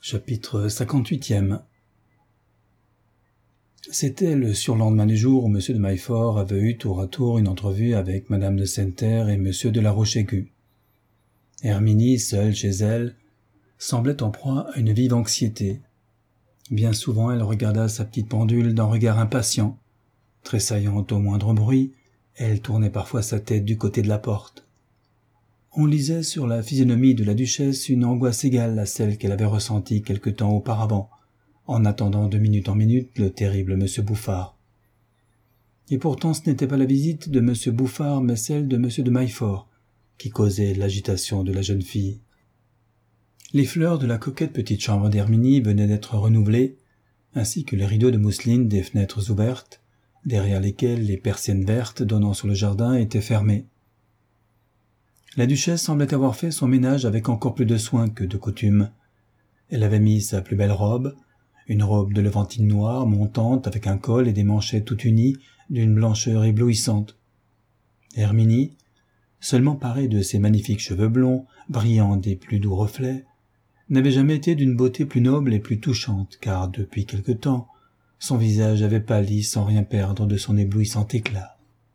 Chapitre 58e. C'était le surlendemain du jour où M. de Maillefort avait eu tour à tour une entrevue avec Mme de Saint-Terre et M. de la Roche-Aiguë. Herminie, seule chez elle, semblait en proie à une vive anxiété. Bien souvent, elle regarda sa petite pendule d'un regard impatient. Tressaillante au moindre bruit, elle tournait parfois sa tête du côté de la porte. On lisait sur la physionomie de la duchesse une angoisse égale à celle qu'elle avait ressentie quelque temps auparavant, en attendant de minute en minute le terrible M. Bouffard. Et pourtant ce n'était pas la visite de M. Bouffard, mais celle de M. de Maillefort, qui causait l'agitation de la jeune fille. Les fleurs de la coquette petite chambre d'Herminie venaient d'être renouvelées, ainsi que les rideaux de mousseline des fenêtres ouvertes, derrière lesquelles les persiennes vertes donnant sur le jardin étaient fermées. La duchesse semblait avoir fait son ménage avec encore plus de soin que de coutume. Elle avait mis sa plus belle robe, une robe de levantine noire montante avec un col et des manchettes tout unies d'une blancheur éblouissante. Herminie, seulement parée de ses magnifiques cheveux blonds, brillant des plus doux reflets, n'avait jamais été d'une beauté plus noble et plus touchante, car depuis quelque temps, son visage avait pâli sans rien perdre de son éblouissant éclat.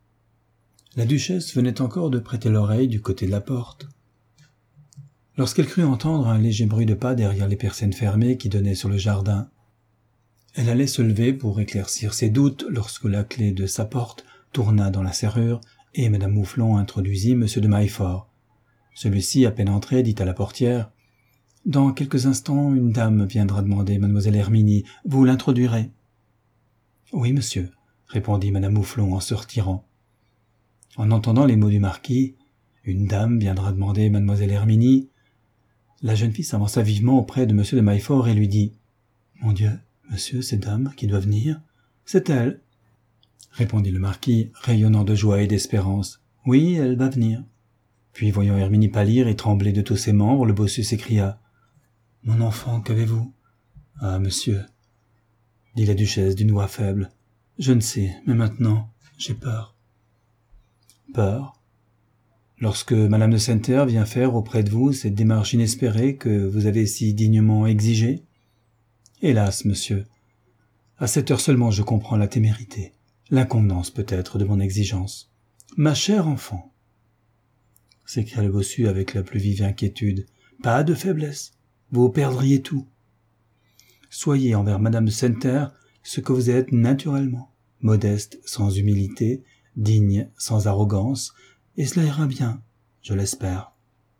La duchesse venait encore de prêter l'oreille du côté de la porte, lorsqu'elle crut entendre un léger bruit de pas derrière les persiennes fermées qui donnaient sur le jardin. Elle allait se lever pour éclaircir ses doutes lorsque la clé de sa porte tourna dans la serrure et Mme Mouflon introduisit M. de Maillefort. Celui-ci, à peine entré, dit à la portière « Dans quelques instants, une dame viendra demander Mlle Herminie. Vous l'introduirez ?» « Oui, monsieur, » répondit Mme Mouflon en se retirant. En entendant les mots du marquis, « Une dame viendra demander Mlle Herminie », la jeune fille s'avança vivement auprès de M. de Maillefort et lui dit « Mon Dieu, monsieur, cette dame qui doit venir, c'est elle », répondit le marquis, rayonnant de joie et d'espérance. « Oui, elle va venir. » Puis, voyant Herminie pâlir et trembler de tous ses membres, le bossu s'écria « Mon enfant, qu'avez-vous ?»« Ah, monsieur, » dit la duchesse d'une voix faible, « je ne sais, mais maintenant, j'ai peur. » Peur? Lorsque Madame de Saint-Terre vient faire auprès de vous cette démarche inespérée que vous avez si dignement exigée? Hélas, monsieur, à cette heure seulement je comprends la témérité, l'inconvenance peut-être de mon exigence. Ma chère enfant, s'écria le bossu avec la plus vive inquiétude, pas de faiblesse, vous perdriez tout. Soyez envers Madame de Saint-Terre ce que vous êtes naturellement, modeste sans humilité, digne sans arrogance, et cela ira bien, je l'espère.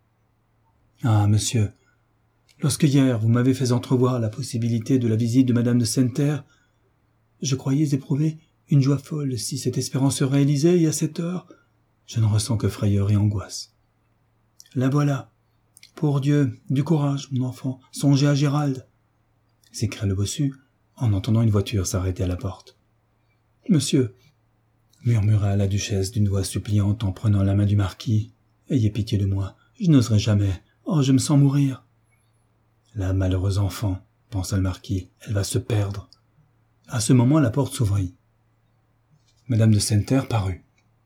Ah, monsieur, lorsque hier vous m'avez fait entrevoir la possibilité de la visite de Madame de Saint-Terre, je croyais éprouver une joie folle si cette espérance se réalisait, et à cette heure, je ne ressens que frayeur et angoisse. La voilà. Pour Dieu, du courage, mon enfant, songez à Gérald, s'écria le bossu, en entendant une voiture s'arrêter à la porte. Monsieur, murmura la duchesse d'une voix suppliante en prenant la main du marquis, ayez pitié de moi, je n'oserai jamais, oh, je me sens mourir. La malheureuse enfant, pensa le marquis, elle va se perdre. À ce moment, la porte s'ouvrit. Madame de Saint-Terre parut.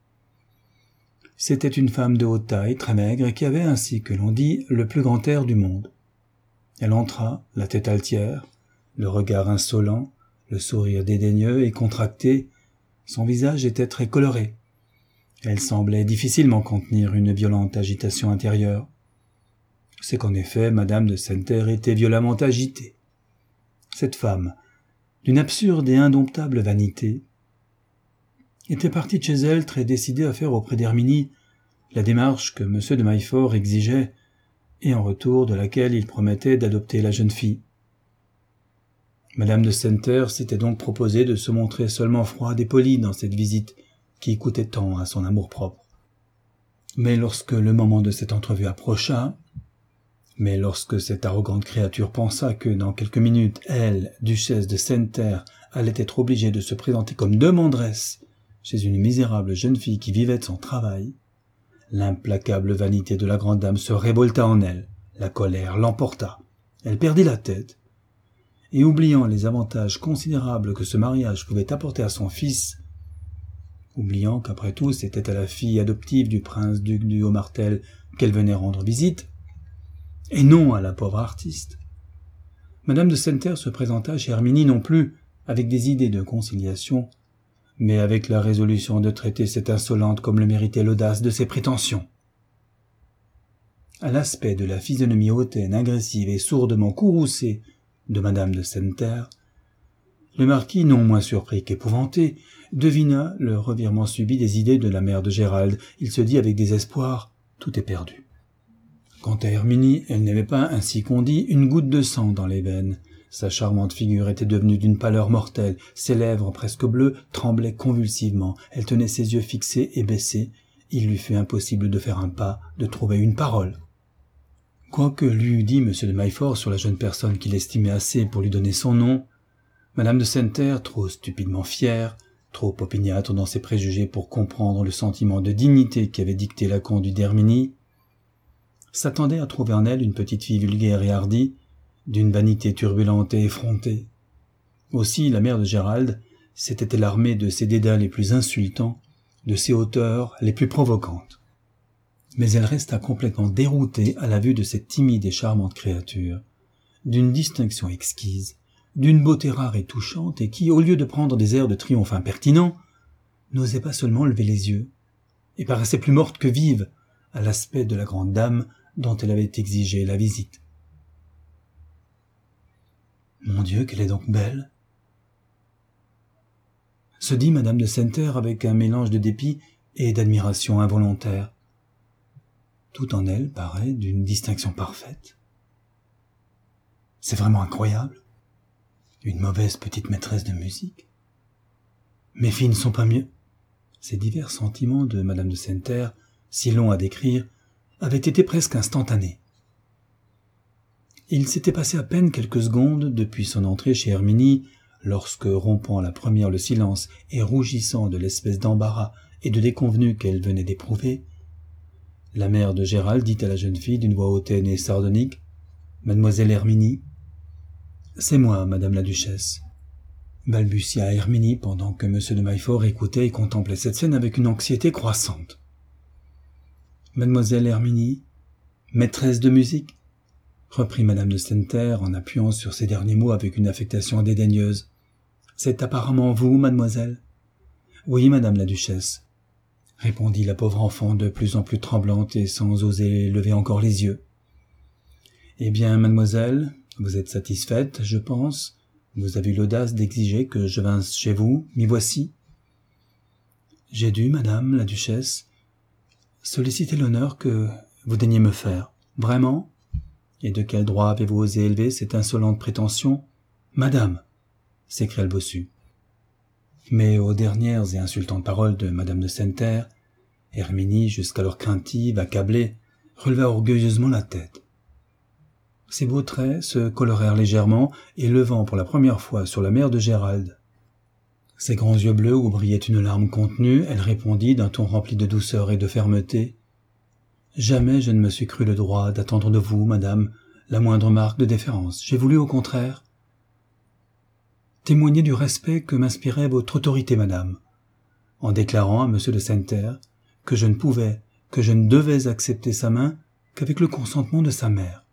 C'était une femme de haute taille, très maigre, et qui avait, ainsi que l'on dit, le plus grand air du monde. Elle entra, la tête altière, le regard insolent, le sourire dédaigneux et contracté. Son visage était très coloré. Elle semblait difficilement contenir une violente agitation intérieure. C'est qu'en effet, Madame de Saint-Terre était violemment agitée. Cette femme, d'une absurde et indomptable vanité, était partie de chez elle très décidée à faire auprès d'Herminie la démarche que M. de Maillefort exigeait et en retour de laquelle il promettait d'adopter la jeune fille. Madame de Saint-Terre s'était donc proposée de se montrer seulement froide et polie dans cette visite qui coûtait tant à son amour-propre. Mais lorsque le moment de cette entrevue approcha, lorsque cette arrogante créature pensa que dans quelques minutes, elle, duchesse de Saint-Terre, allait être obligée de se présenter comme demanderesse chez une misérable jeune fille qui vivait de son travail, l'implacable vanité de la grande dame se révolta en elle, la colère l'emporta, elle perdit la tête, et oubliant les avantages considérables que ce mariage pouvait apporter à son fils, oubliant qu'après tout c'était à la fille adoptive du prince-duc du Haut-Martel qu'elle venait rendre visite, et non à la pauvre artiste, Madame de Senterre se présenta chez Herminie non plus avec des idées de conciliation, mais avec la résolution de traiter cette insolente comme le méritait l'audace de ses prétentions. À l'aspect de la physionomie hautaine, agressive et sourdement courroucée de Madame de Senterre, le marquis, non moins surpris qu'épouvanté, devina le revirement subit des idées de la mère de Gérald. Il se dit avec désespoir, tout est perdu. Quant à Herminie, elle n'avait pas, ainsi qu'on dit, une goutte de sang dans les veines. Sa charmante figure était devenue d'une pâleur mortelle, ses lèvres presque bleues tremblaient convulsivement, elle tenait ses yeux fixés et baissés, il lui fut impossible de faire un pas, de trouver une parole. Quoique lui eût dit M. de Maillefort sur la jeune personne qu'il estimait assez pour lui donner son nom, Madame de Senterre, trop stupidement fière, trop opiniâtre dans ses préjugés pour comprendre le sentiment de dignité qui avait dicté la conduite d'Herminie, s'attendait à trouver en elle une petite fille vulgaire et hardie, d'une vanité turbulente et effrontée. Aussi la mère de Gérald s'était-elle armée de ses dédains les plus insultants, de ses hauteurs les plus provocantes. Mais elle resta complètement déroutée à la vue de cette timide et charmante créature, d'une distinction exquise, d'une beauté rare et touchante, et qui, au lieu de prendre des airs de triomphe impertinents, n'osait pas seulement lever les yeux, et paraissait plus morte que vive à l'aspect de la grande dame dont elle avait exigé la visite. « Mon Dieu, qu'elle est donc belle !» se dit Madame de Senterre avec un mélange de dépit et d'admiration involontaire. Tout en elle paraît d'une distinction parfaite. C'est vraiment incroyable. Une mauvaise petite maîtresse de musique. Mes filles ne sont pas mieux. Ces divers sentiments de Madame de Senterre, si longs à décrire, avaient été presque instantanés. Il s'était passé à peine quelques secondes depuis son entrée chez Herminie, lorsque, rompant la première le silence et rougissant de l'espèce d'embarras et de déconvenue qu'elle venait d'éprouver, la mère de Gérald dit à la jeune fille d'une voix hautaine et sardonique « Mademoiselle Herminie ?»« C'est moi, madame la duchesse. » balbutia Herminie pendant que M. de Maillefort écoutait et contemplait cette scène avec une anxiété croissante. « Mademoiselle Herminie, maîtresse de musique ?» reprit Madame de Senterre en appuyant sur ces derniers mots avec une affectation dédaigneuse. « C'est apparemment vous, mademoiselle ?»« Oui, madame la duchesse, » répondit la pauvre enfant de plus en plus tremblante et sans oser lever encore les yeux. « Eh bien, mademoiselle, vous êtes satisfaite, je pense. Vous avez eu l'audace d'exiger que je vinsse chez vous, m'y voici. »« J'ai dû, madame la duchesse, solliciter l'honneur que vous daignez me faire. Vraiment ? Et de quel droit avez-vous osé élever cette insolente prétention ? Madame !» s'écria le bossu. Mais aux dernières et insultantes paroles de Madame de Senterre, Herminie, jusqu'alors craintive, accablée, releva orgueilleusement la tête. Ses beaux traits se colorèrent légèrement, et levant pour la première fois sur la mère de Gérald ses grands yeux bleus où brillait une larme contenue, elle répondit d'un ton rempli de douceur et de fermeté. « Jamais je ne me suis cru le droit d'attendre de vous, madame, la moindre marque de déférence. J'ai voulu, au contraire, témoigner du respect que m'inspirait votre autorité, madame, en déclarant à M. de Senterre que je ne pouvais, que je ne devais accepter sa main qu'avec le consentement de sa mère.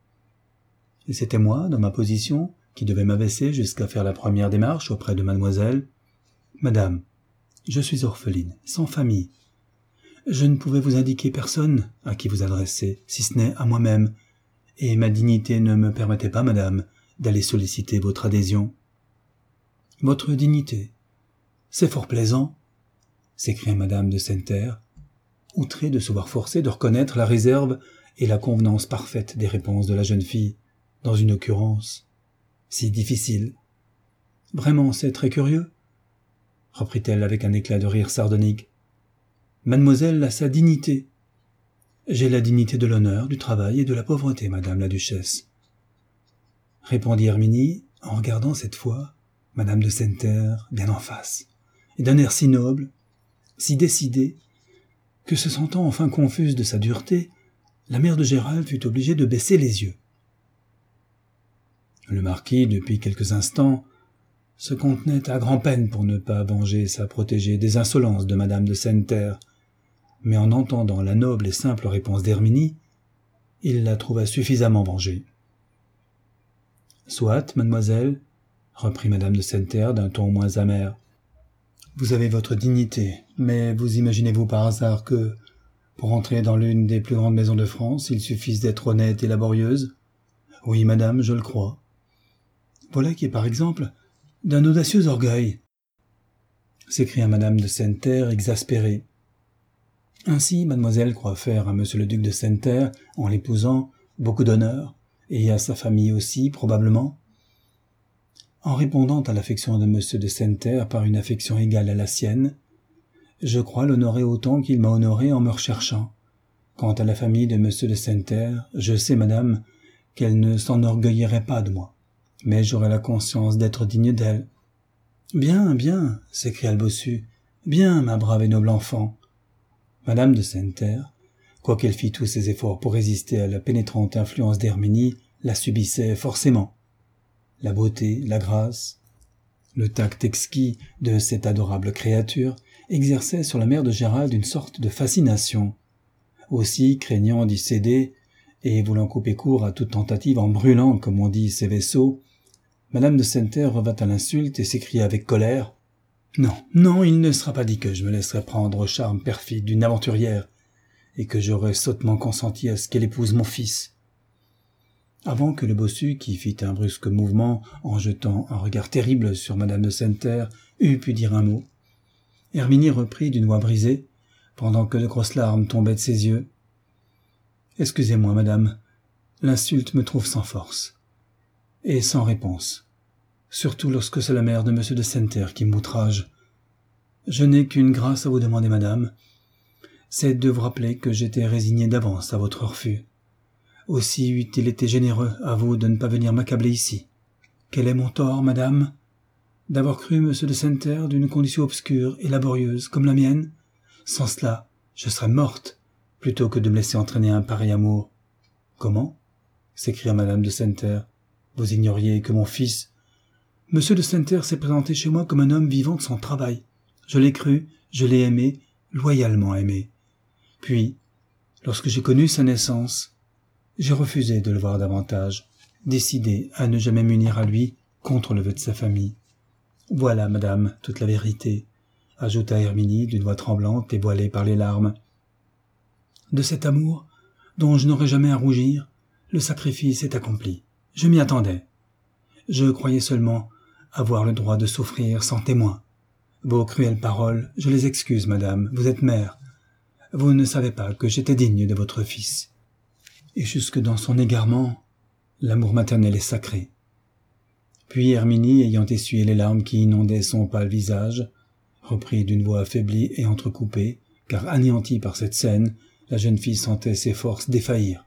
Et c'était moi, dans ma position, qui devais m'abaisser jusqu'à faire la première démarche auprès de mademoiselle. Madame, je suis orpheline, sans famille. Je ne pouvais vous indiquer personne à qui vous adresser, si ce n'est à moi-même, et ma dignité ne me permettait pas, madame, d'aller solliciter votre adhésion. »« Votre dignité, c'est fort plaisant, » s'écria madame de Senterre, outrée de se voir forcée de reconnaître la réserve et la convenance parfaite des réponses de la jeune fille, dans une occurrence si difficile. « Vraiment, c'est très curieux, » reprit-elle avec un éclat de rire sardonique. « Mademoiselle a sa dignité. J'ai la dignité de l'honneur, du travail et de la pauvreté, madame la duchesse. » répondit Herminie, en regardant cette fois Madame de Senterre bien en face, et d'un air si noble, si décidé, que se sentant enfin confuse de sa dureté, la mère de Gérald fut obligée de baisser les yeux. Le marquis, depuis quelques instants, se contenait à grand-peine pour ne pas venger sa protégée des insolences de Madame de Senterre, mais en entendant la noble et simple réponse d'Herminie, il la trouva suffisamment vengée. Soit, mademoiselle, reprit madame de Senneterre d'un ton moins amer. Vous avez votre dignité, mais vous imaginez-vous par hasard que, pour entrer dans l'une des plus grandes maisons de France, il suffise d'être honnête et laborieuse? Oui, madame, je le crois. Voilà qui est, par exemple, d'un audacieux orgueil, s'écria madame de Senneterre, exaspérée. Ainsi, mademoiselle croit faire à monsieur le duc de Senneterre, en l'épousant, beaucoup d'honneur, et à sa famille aussi, probablement. En répondant à l'affection de monsieur de Senneterre par une affection égale à la sienne, je crois l'honorer autant qu'il m'a honoré en me recherchant. Quant à la famille de monsieur de Senneterre, je sais, madame, qu'elle ne s'enorgueillirait pas de moi, mais j'aurais la conscience d'être digne d'elle. Bien, bien, s'écria le bossu, bien, ma brave et noble enfant. Madame de Senneterre, quoiqu'elle fît tous ses efforts pour résister à la pénétrante influence d'Herminie, la subissait forcément. La beauté, la grâce, le tact exquis de cette adorable créature exerçaient sur la mère de Gérald une sorte de fascination. Aussi, craignant d'y céder, et voulant couper court à toute tentative en brûlant, comme on dit, ses vaisseaux, madame de Senneterre revint à l'insulte et s'écria avec colère « Non, non, il ne sera pas dit que je me laisserai prendre au charme perfide d'une aventurière, et que j'aurais sottement consenti à ce qu'elle épouse mon fils. » Avant que le bossu, qui fit un brusque mouvement en jetant un regard terrible sur madame de Senneterre, eût pu dire un mot, Herminie reprit d'une voix brisée, pendant que de grosses larmes tombaient de ses yeux. « Excusez-moi, madame, l'insulte me trouve sans force, et sans réponse, surtout lorsque c'est la mère de monsieur de Senneterre qui m'outrage. Je n'ai qu'une grâce à vous demander, madame, c'est de vous rappeler que j'étais résigné d'avance à votre refus. Aussi eût-il été généreux à vous de ne pas venir m'accabler ici. Quel est mon tort, madame? D'avoir cru monsieur de Senneterre d'une condition obscure et laborieuse comme la mienne? Sans cela, je serais morte, plutôt que de me laisser entraîner à un pareil amour. »« Comment » s'écria madame de Senneterre. « Vous ignoriez que mon fils... » »« Monsieur de Senneterre s'est présenté chez moi comme un homme vivant de son travail. Je l'ai cru, je l'ai aimé, loyalement aimé. Puis, lorsque j'ai connu sa naissance, j'ai refusé de le voir davantage, décidé à ne jamais m'unir à lui contre le vœu de sa famille. Voilà, madame, toute la vérité, ajouta Herminie d'une voix tremblante et voilée par les larmes. De cet amour, dont je n'aurai jamais à rougir, le sacrifice est accompli. Je m'y attendais. Je croyais seulement avoir le droit de souffrir sans témoin. Vos cruelles paroles, je les excuse, madame, vous êtes mère. Vous ne savez pas que j'étais digne de votre fils. Et jusque dans son égarement, l'amour maternel est sacré. » Puis Herminie, ayant essuyé les larmes qui inondaient son pâle visage, reprit d'une voix affaiblie et entrecoupée, car anéantie par cette scène, la jeune fille sentait ses forces défaillir.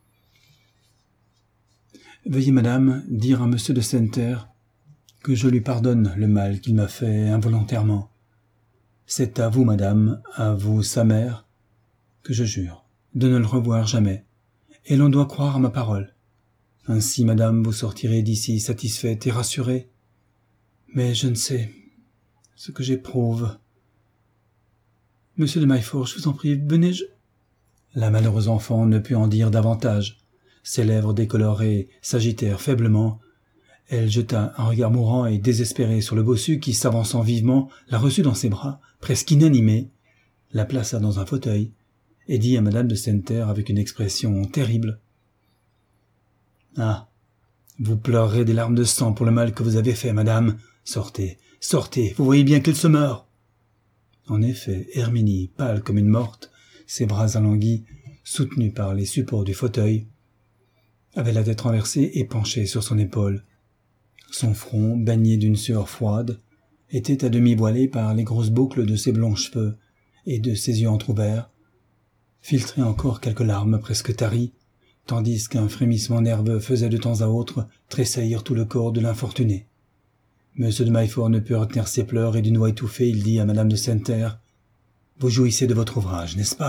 « Veuillez, madame, dire à monsieur de Senneterre que je lui pardonne le mal qu'il m'a fait involontairement. C'est à vous, madame, à vous, sa mère, que je jure de ne le revoir jamais, et l'on doit croire à ma parole. Ainsi, madame, vous sortirez d'ici satisfaite et rassurée. Mais je ne sais ce que j'éprouve. Monsieur de Maillefort, je vous en prie, venez, je... » La malheureuse enfant ne put en dire davantage. Ses lèvres décolorées s'agitèrent faiblement. Elle jeta un regard mourant et désespéré sur le bossu qui, s'avançant vivement, la reçut dans ses bras, presque inanimée, la plaça dans un fauteuil, et dit à madame de Senneterre avec une expression terrible: « Ah, vous pleurerez des larmes de sang pour le mal que vous avez fait, madame. Sortez, sortez, vous voyez bien qu'elle se meurt. » En effet, Herminie, pâle comme une morte, ses bras alanguis, soutenus par les supports du fauteuil, avait la tête renversée et penchée sur son épaule. Son front, baigné d'une sueur froide, était à demi voilé par les grosses boucles de ses blonds cheveux, et de ses yeux entr'ouverts filtraient encore quelques larmes presque taries, tandis qu'un frémissement nerveux faisait de temps à autre tressaillir tout le corps de l'infortuné. Monsieur de Maillefort ne put retenir ses pleurs et d'une voix étouffée il dit à madame de Senneterre: « Vous jouissez de votre ouvrage, n'est-ce pas ?»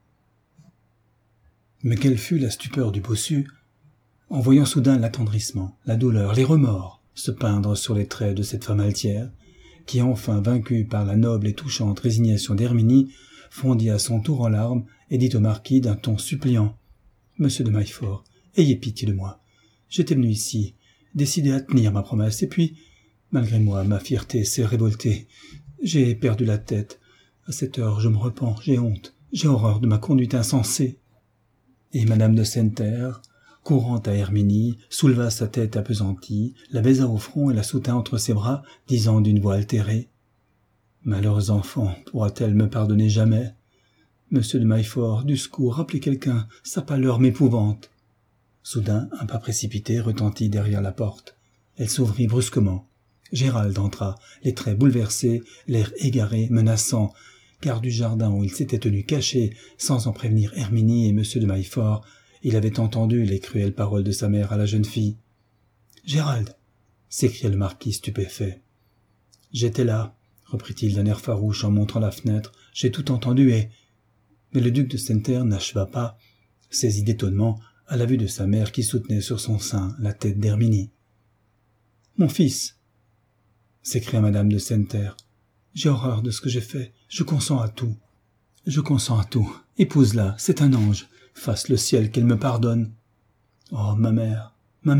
Mais quelle fut la stupeur du bossu en voyant soudain l'attendrissement, la douleur, les remords se peindre sur les traits de cette femme altière, qui, enfin vaincue par la noble et touchante résignation d'Herminie, fondit à son tour en larmes et dit au marquis d'un ton suppliant: « Monsieur de Maillefort, ayez pitié de moi. J'étais venu ici, décidé à tenir ma promesse, et puis, malgré moi, ma fierté s'est révoltée. J'ai perdu la tête. À cette heure, je me repens, j'ai honte, j'ai horreur de ma conduite insensée. » Et madame de Senterre, courant à Herminie, souleva sa tête appesantie, la baisa au front et la soutint entre ses bras, disant d'une voix altérée: « Malheureuse enfant, pourra-t-elle me pardonner jamais? Monsieur de Maillefort, du secours, rappelez quelqu'un, sa pâleur m'épouvante. » Soudain, un pas précipité retentit derrière la porte. Elle s'ouvrit brusquement. Gérald entra, les traits bouleversés, l'air égaré, menaçant, car du jardin où il s'était tenu caché, sans en prévenir Herminie et monsieur de Maillefort, il avait entendu les cruelles paroles de sa mère à la jeune fille. « Gérald !» s'écria le marquis stupéfait. « J'étais là, » reprit-il d'un air farouche en montrant la fenêtre. « J'ai tout entendu et... » Mais le duc de Senterre n'acheva pas, saisi d'étonnement à la vue de sa mère qui soutenait sur son sein la tête d'Herminie. « Mon fils !» s'écria madame de Senterre. « J'ai horreur de ce que j'ai fait, je consens à tout. Je consens à tout. Épouse-la, c'est un ange. Fasse le ciel qu'elle me pardonne. »« Oh, ma mère,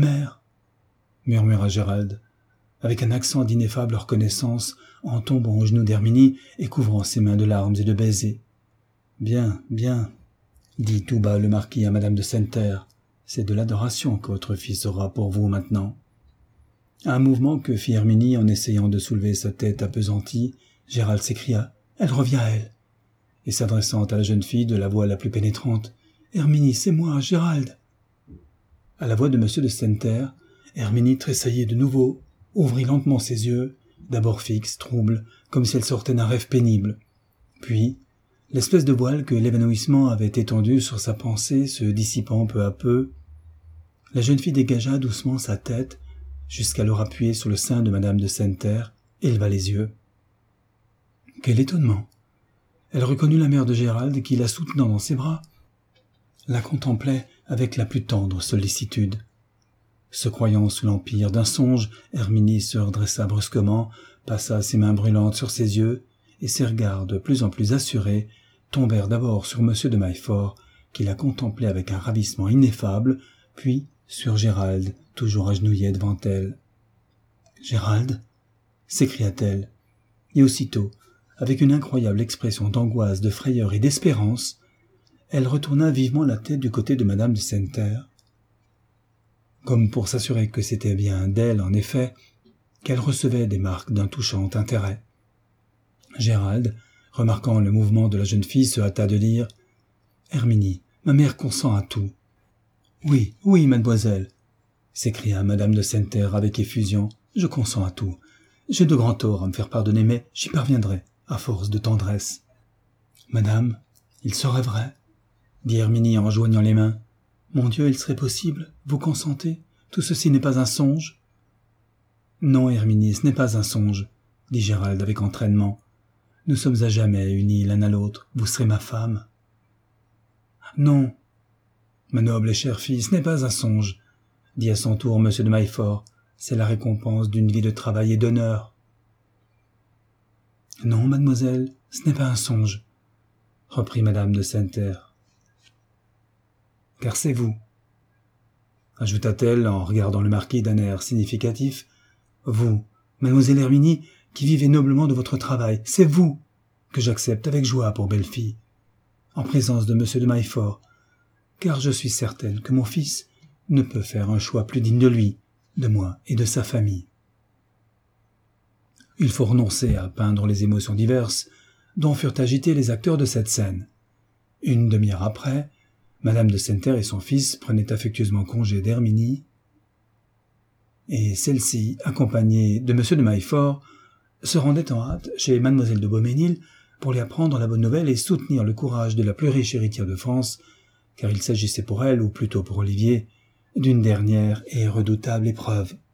murmura Gérald, avec un accent d'ineffable reconnaissance, en tombant aux genoux d'Herminie et couvrant ses mains de larmes et de baisers. « Bien, bien, dit tout bas le marquis à madame de Senterre, c'est de l'adoration que votre fils aura pour vous maintenant. » À un mouvement que fit Herminie en essayant de soulever sa tête appesantie, Gérald s'écria « Elle revient à elle !» et s'adressant à la jeune fille de la voix la plus pénétrante « Herminie, c'est moi, Gérald !» À la voix de monsieur de Senterre, Herminie tressaillit de nouveau, ouvrit lentement ses yeux, d'abord fixes, troubles, comme si elle sortait d'un rêve pénible. Puis, l'espèce de voile que l'évanouissement avait étendu sur sa pensée se dissipant peu à peu, la jeune fille dégagea doucement sa tête, jusqu'alors appuyée sur le sein de madame de Senterre, éleva les yeux. Quel étonnement! Elle reconnut la mère de Gérald qui, la soutenant dans ses bras, la contemplait avec la plus tendre sollicitude. Se croyant sous l'empire d'un songe, Herminie se redressa brusquement, passa ses mains brûlantes sur ses yeux, et ses regards de plus en plus assurés tombèrent d'abord sur monsieur de Maillefort, qui la contemplait avec un ravissement ineffable, puis sur Gérald, toujours agenouillé devant elle. « Gérald !» s'écria-t-elle, et aussitôt, avec une incroyable expression d'angoisse, de frayeur et d'espérance, elle retourna vivement la tête du côté de madame de Senterre, comme pour s'assurer que c'était bien d'elle, en effet, qu'elle recevait des marques d'un touchant intérêt. Gérald, remarquant le mouvement de la jeune fille, se hâta de dire « Herminie, ma mère consent à tout. »« Oui, oui, mademoiselle !» s'écria madame de Senterre avec effusion. « Je consens à tout. J'ai de grands torts à me faire pardonner, mais j'y parviendrai, à force de tendresse. »« Madame, il serait vrai ?» dit Herminie en joignant les mains. « Mon Dieu, il serait possible, vous consentez? Tout ceci n'est pas un songe ?»« Non, Herminie, ce n'est pas un songe, » dit Gérald avec entraînement. « Nous sommes à jamais unis l'un à l'autre, vous serez ma femme. »« Non, ma noble et chère fille, ce n'est pas un songe, » dit à son tour monsieur de Maillefort. « C'est la récompense d'une vie de travail et d'honneur. »« Non, mademoiselle, ce n'est pas un songe, » reprit madame de Senterre. « Car c'est vous, » ajouta-t-elle en regardant le marquis d'un air significatif, « vous, mademoiselle Herminie, qui vivez noblement de votre travail, c'est vous que j'accepte avec joie pour belle-fille, en présence de monsieur de Maillefort, car je suis certaine que mon fils ne peut faire un choix plus digne de lui, de moi et de sa famille. » Il faut renoncer à peindre les émotions diverses dont furent agités les acteurs de cette scène. Une demi-heure après, madame de Senterre et son fils prenaient affectueusement congé d'Herminie, et celle-ci, accompagnée de monsieur de Maillefort, se rendait en hâte chez mademoiselle de Beaumesnil pour lui apprendre la bonne nouvelle et soutenir le courage de la plus riche héritière de France, car il s'agissait pour elle, ou plutôt pour Olivier, d'une dernière et redoutable épreuve.